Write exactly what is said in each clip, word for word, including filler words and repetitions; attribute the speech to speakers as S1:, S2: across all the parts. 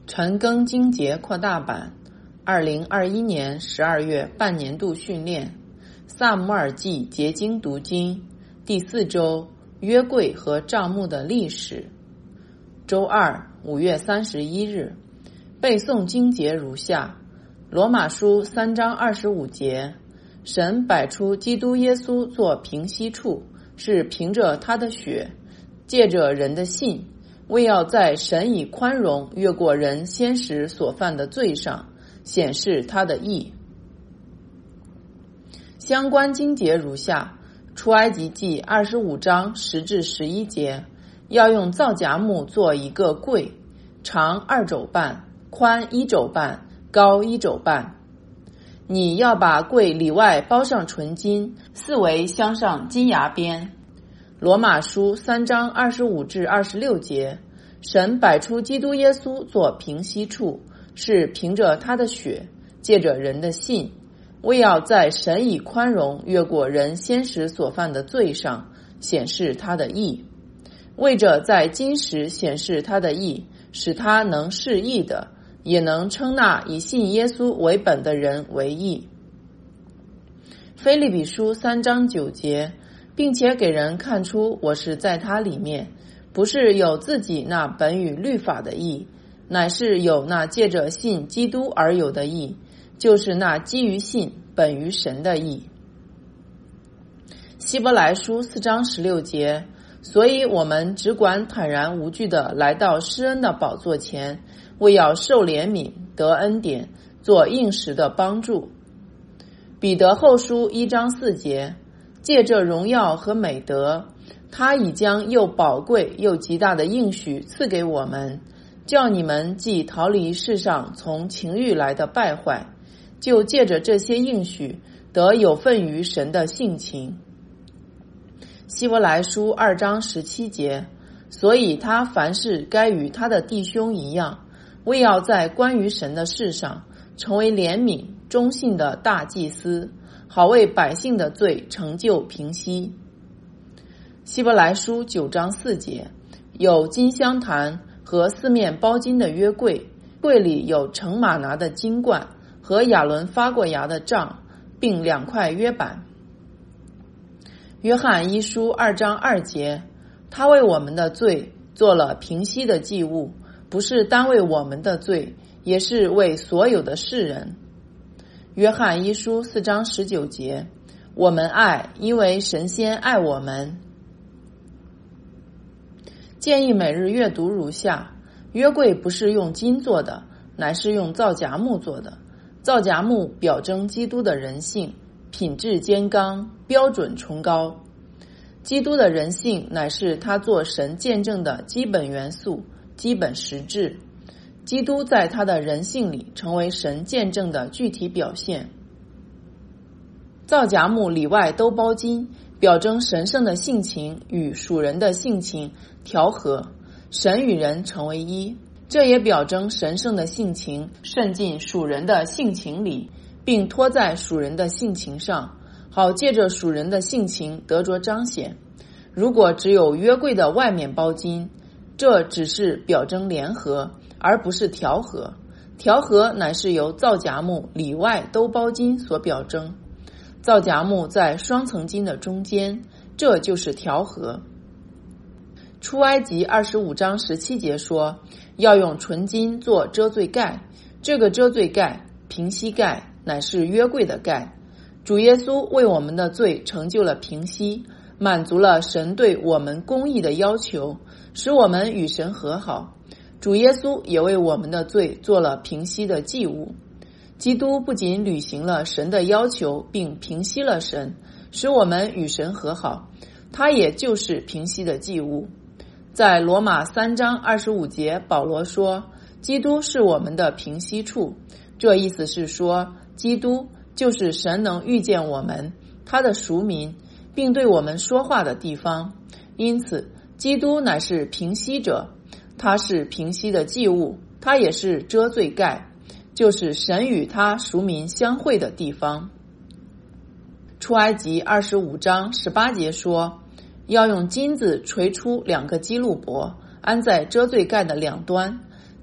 S1: 陈庚经节扩大版，二零二一年十二月半年度训练，萨姆尔记结经读经，第四周约柜和帐幕的历史。周二，五月三十一日，背诵经节如下：罗马书三章二十五节，神摆出基督耶稣做平息处，是凭着他的血，借着人的信，为要在神以宽容越过人先时所犯的罪上显示他的义。相关经节如下：出埃及记二十五章十至十一节，要用皂荚木做一个柜，长二肘半，宽一肘半，高一肘半。你要把柜里外包上纯金，四围镶上金牙边。罗马书三章二十五至二十六节，神摆出基督耶稣做平息处，是凭着他的血，借着人的信，为要在神以宽容越过人先时所犯的罪上显示他的义，为着在今时显示他的义，使他能是义的，也能称那以信耶稣为本的人为义。腓立比书三章九节，并且给人看出我是在他里面，不是有自己那本与律法的义，乃是有那借着信基督而有的义，就是那基于信本于神的义。希伯来书四章十六节，所以我们只管坦然无惧地来到施恩的宝座前，为要受怜悯，得恩典，做应时的帮助。彼得后书一章四节，借着荣耀和美德，他已将又宝贵又极大的应许赐给我们，叫你们既逃离世上从情欲来的败坏，就借着这些应许得有份于神的性情。希伯来书二章十七节，所以他凡事该与他的弟兄一样，为要在关于神的事上成为怜悯忠信的大祭司，好为百姓的罪成就平息。希伯来书九章四节，有金香坛和四面包金的约柜，柜里有盛玛拿的金罐和亚伦发过芽的杖，并两块约板。约翰一书二章二节，他为我们的罪做了平息的祭物，不是单为我们的罪，也是为所有的世人。约翰一书四章十九节，我们爱，因为神先爱我们。建议每日阅读如下：约柜不是用金做的，乃是用皂荚木做的。皂荚木表征基督的人性，品质坚刚，标准崇高。基督的人性乃是他做神见证的基本元素、基本实质。基督在他的人性里成为神见证的具体表现。皂荚木里外都包金，表征神圣的性情与属人的性情调和，神与人成为一。这也表征神圣的性情渗进属人的性情里，并托在属人的性情上，好借着属人的性情得着彰显。如果只有约柜的外面包金，这只是表征联合，而不是调和。调和乃是由皂荚木里外都包金所表征，皂荚木在双层金的中间，这就是调和。出埃及二十五章十七节说，要用纯金做遮罪盖，这个遮罪盖、平息盖乃是约柜的盖。主耶稣为我们的罪成就了平息，满足了神对我们公义的要求，使我们与神和好。主耶稣也为我们的罪做了平息的祭物。基督不仅履行了神的要求，并平息了神，使我们与神和好，他也就是平息的祭物。在罗马三章二十五节，保罗说，基督是我们的平息处，这意思是说，基督就是神能遇见我们，他的赎民，并对我们说话的地方。因此，基督乃是平息者，他是平息的祭物，他也是遮罪盖，就是神与他赎民相会的地方。出埃及二十五章十八节说，要用金子锤出两个基路伯，安在遮罪盖的两端，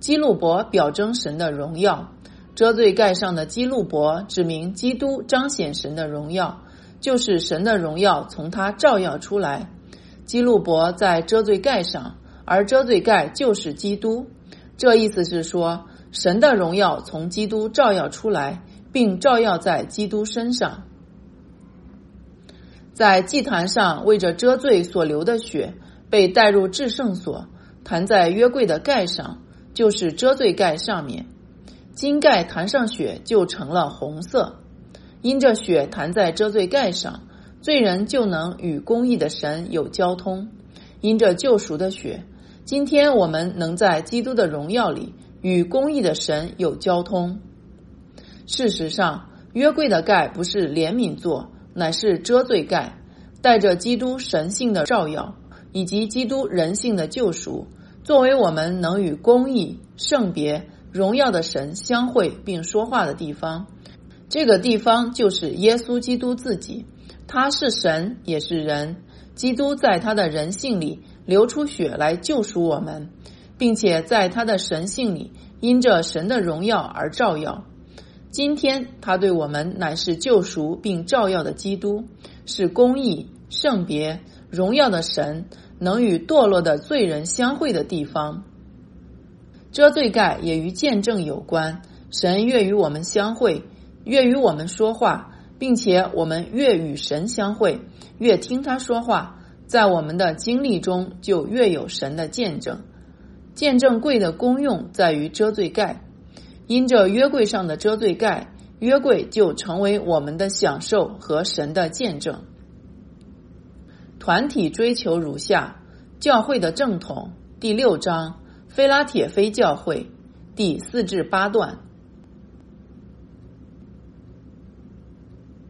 S1: 基路伯表征神的荣耀，遮罪盖上的基路伯指明基督彰显神的荣耀，就是神的荣耀从他照耀出来。基路伯在遮罪盖上，而遮罪盖就是基督。这意思是说，神的荣耀从基督照耀出来，并照耀在基督身上。在祭坛上为着遮罪所流的血被带入至圣所，弹在约柜的盖上，就是遮罪盖上面。金盖弹上血就成了红色，因着血弹在遮罪盖上，罪人就能与公义的神有交通。因着救赎的血，今天我们能在基督的荣耀里与公义的神有交通。事实上，约柜的盖不是怜悯座，乃是遮罪盖，带着基督神性的照耀以及基督人性的救赎，作为我们能与公义、圣别、荣耀的神相会并说话的地方。这个地方就是耶稣基督自己，他是神也是人。基督在他的人性里流出血来救赎我们，并且在他的神性里因着神的荣耀而照耀。今天他对我们乃是救赎并照耀的基督，是公义、圣别、荣耀的神，能与堕落的罪人相会的地方。遮罪盖也与见证有关，神越与我们相会，越与我们说话，并且我们越与神相会，越听他说话，在我们的经历中就越有神的见证。见证柜的功用在于遮罪盖，因着约柜上的遮罪盖，约柜就成为我们的享受和神的见证。团体追求如下：教会的正统，第六章，非拉铁非教会，第四至八段。